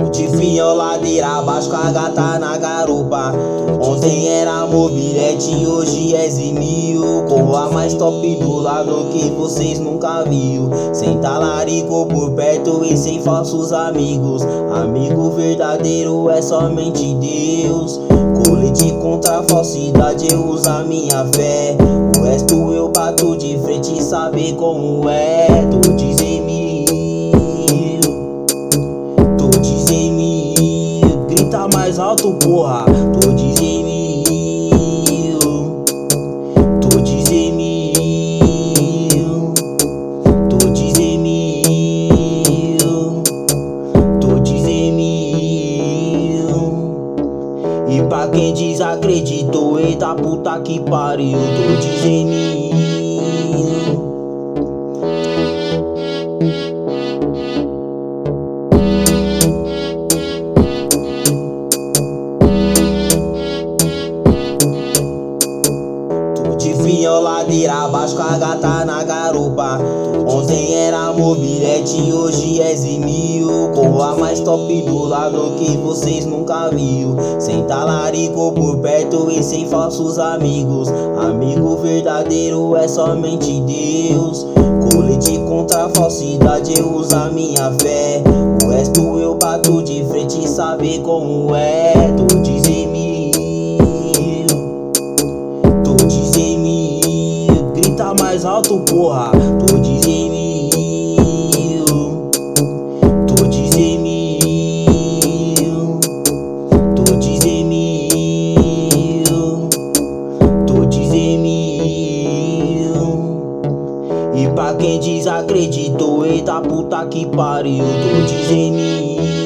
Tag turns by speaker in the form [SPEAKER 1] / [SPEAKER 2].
[SPEAKER 1] De fiel ladeira abaixo com a gata na garupa. Ontem era mobilete, hoje é Zimio. Com a mais top do lado que vocês nunca viu. Sem talarico por perto e sem falsos amigos. Amigo verdadeiro é somente Deus. Colete contra a falsidade, eu uso a minha fé. O resto eu bato de frente e saber como é. Tô dizendo grita mais alto, porra. Tô dizendo, tô dizendo, tô dizendo, tô dizendo. E pra quem desacreditou, eita puta que pariu, tô dizendo. De fiel ladeira abaixo com a gata na garupa. Ontem era mobilete, hoje é Zimio. Com a mais top do lado que vocês nunca viu. Sem talarico por perto e sem falsos amigos. Amigo verdadeiro é somente Deus. Colete contra a falsidade, eu uso a minha fé. O resto eu bato de frente e saber como é. Tô dizendo, grita mais alto, porra. Tô dizendo, tô dizendo, tô dizendo, tô dizendo. E pra quem desacreditou, eita puta que pariu, tô dizendo.